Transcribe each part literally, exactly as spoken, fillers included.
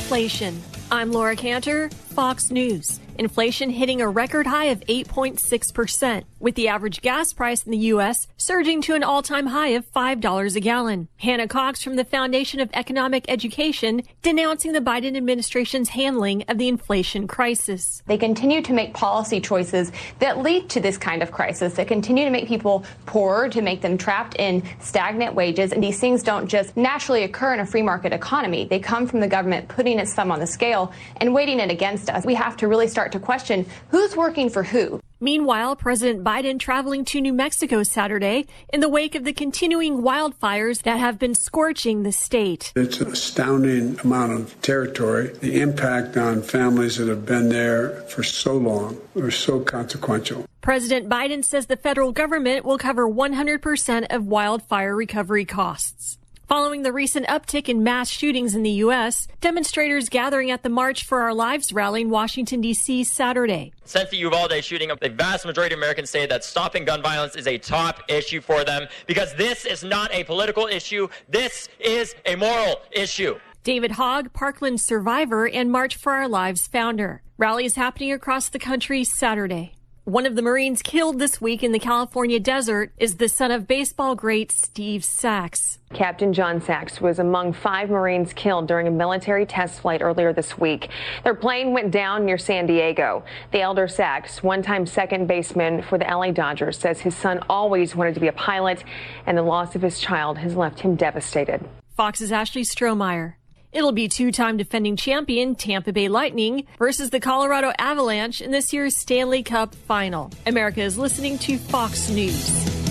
inflation. I'm Laura Cantor, Fox News. Inflation hitting a record high of eight point six percent, with the average gas price in the U S surging to an all-time high of five dollars a gallon. Hannah Cox from the Foundation of Economic Education denouncing the Biden administration's handling of the inflation crisis. They continue to make policy choices that lead to this kind of crisis, that continue to make people poorer, to make them trapped in stagnant wages. And these things don't just naturally occur in a free market economy. They come from the government putting its thumb on the scale and weighting it against us. We have to really start to question who's working for who. Meanwhile, President Biden traveling to New Mexico Saturday in the wake of the continuing wildfires that have been scorching the state. It's an astounding amount of territory. The impact on families that have been there for so long are so consequential. President Biden says the federal government will cover one hundred percent of wildfire recovery costs. Following the recent uptick in mass shootings in the U S, demonstrators gathering at the March for Our Lives rally in Washington, D C Saturday. Since the Uvalde shooting, the vast majority of Americans say that stopping gun violence is a top issue for them because this is not a political issue. This is a moral issue. David Hogg, Parkland survivor and March for Our Lives founder. Rallies happening across the country Saturday. One of the Marines killed this week in the California desert is the son of baseball great Steve Sax. Captain John Sax was among five Marines killed during a military test flight earlier this week. Their plane went down near San Diego. The elder Sax, one-time second baseman for the L A Dodgers, says his son always wanted to be a pilot, and the loss of his child has left him devastated. Fox's Ashley Strohmeyer. It'll be two-time defending champion Tampa Bay Lightning versus the Colorado Avalanche in this year's Stanley Cup Final. America is listening to Fox News.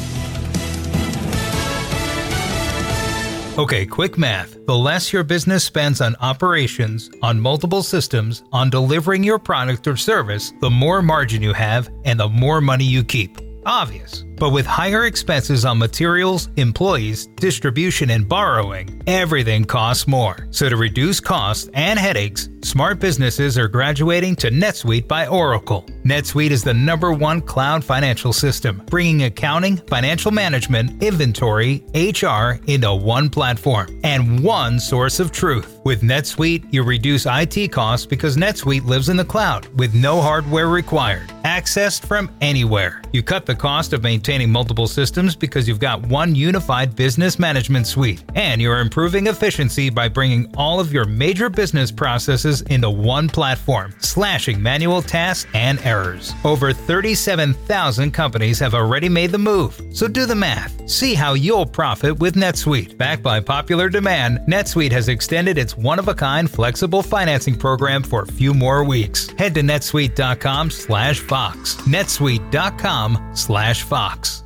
Okay, quick math. The less your business spends on operations, on multiple systems, on delivering your product or service, the more margin you have and the more money you keep. Obvious. But with higher expenses on materials, employees, distribution, and borrowing, everything costs more. So to reduce costs and headaches, smart businesses are graduating to NetSuite by Oracle. NetSuite is the number one cloud financial system, bringing accounting, financial management, inventory, H R into one platform and one source of truth. With NetSuite, you reduce I T costs because NetSuite lives in the cloud with no hardware required, accessed from anywhere. You cut the cost of maintaining multiple systems because you've got one unified business management suite, and you're improving efficiency by bringing all of your major business processes into one platform, slashing manual tasks and errors. Over thirty-seven thousand companies have already made the move, so do the math. See how you'll profit with NetSuite. Backed by popular demand, NetSuite has extended its one-of-a-kind flexible financing program for a few more weeks. Head to netsuite.com slash Fox. netsuite.com slash Fox.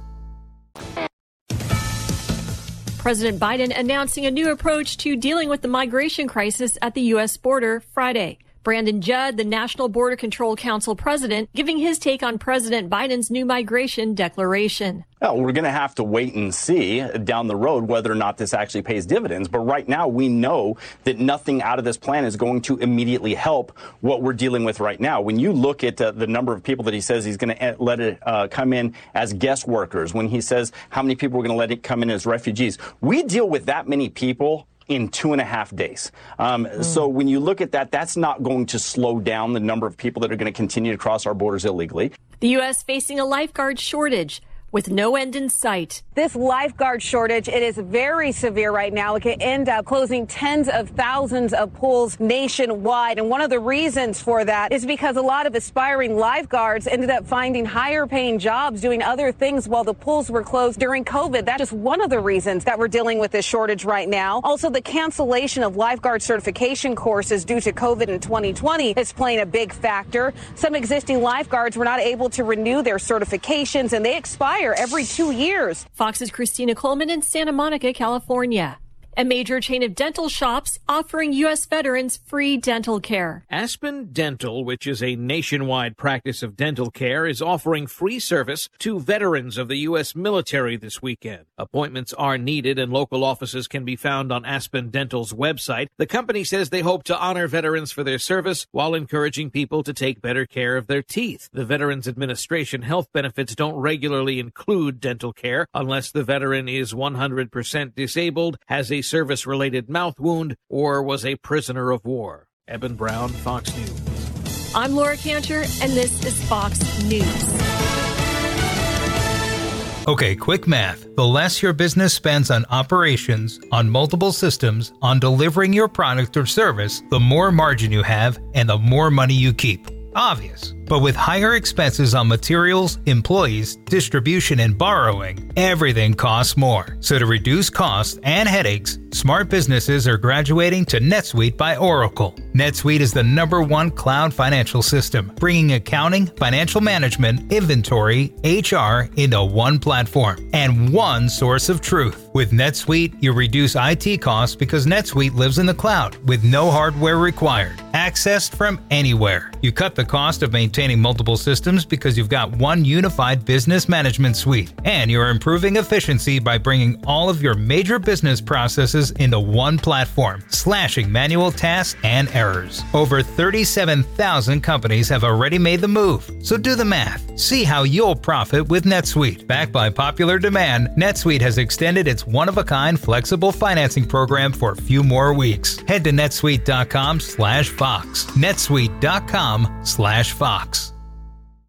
President Biden announcing a new approach to dealing with the migration crisis at the U S border Friday. Brandon Judd, the National Border Control Council president, giving his take on President Biden's new migration declaration. Well, we're going to have to wait and see down the road whether or not this actually pays dividends. But right now, we know that nothing out of this plan is going to immediately help what we're dealing with right now. When you look at uh, the number of people that he says he's going to let it uh, come in as guest workers, when he says how many people we're going to let it come in as refugees, we deal with that many people in two and a half days. Um, mm. So when you look at that, that's not going to slow down the number of people that are going to continue to cross our borders illegally. The U S facing a lifeguard shortage with no end in sight. This lifeguard shortage, it is very severe right now. It could end up closing tens of thousands of pools nationwide. And one of the reasons for that is because a lot of aspiring lifeguards ended up finding higher paying jobs doing other things while the pools were closed during COVID. That's just one of the reasons that we're dealing with this shortage right now. Also, the cancellation of lifeguard certification courses due to COVID in twenty twenty is playing a big factor. Some existing lifeguards were not able to renew their certifications, and they expire every two years. Fox's Christina Coleman in Santa Monica, California. A major chain of dental shops offering U S veterans free dental care. Aspen Dental, which is a nationwide practice of dental care, is offering free service to veterans of the U S military this weekend. Appointments are needed and local offices can be found on Aspen Dental's website. The company says they hope to honor veterans for their service while encouraging people to take better care of their teeth. The Veterans Administration health benefits don't regularly include dental care unless the veteran is one hundred percent disabled, has a service-related mouth wound, or was a prisoner of war. Eben Brown, Fox News. I'm Laura Cantor, and this is Fox News. Okay, quick math. The less your business spends on operations, on multiple systems, on delivering your product or service, the more margin you have and the more money you keep. Obvious. But with higher expenses on materials, employees, distribution, and borrowing, everything costs more. So to reduce costs and headaches, smart businesses are graduating to NetSuite by Oracle. NetSuite is the number one cloud financial system, bringing accounting, financial management, inventory, H R into one platform and one source of truth. With NetSuite, you reduce I T costs because NetSuite lives in the cloud with no hardware required, accessed from anywhere. You cut the cost of maintaining multiple systems because you've got one unified business management suite, and you're improving efficiency by bringing all of your major business processes into one platform, slashing manual tasks and errors. Over thirty-seven thousand companies have already made the move, so do the math. See how you'll profit with NetSuite. Backed by popular demand, NetSuite has extended its one-of-a-kind flexible financing program for a few more weeks. Head to netsuite dot com slash Fox. netsuite dot com slash Fox.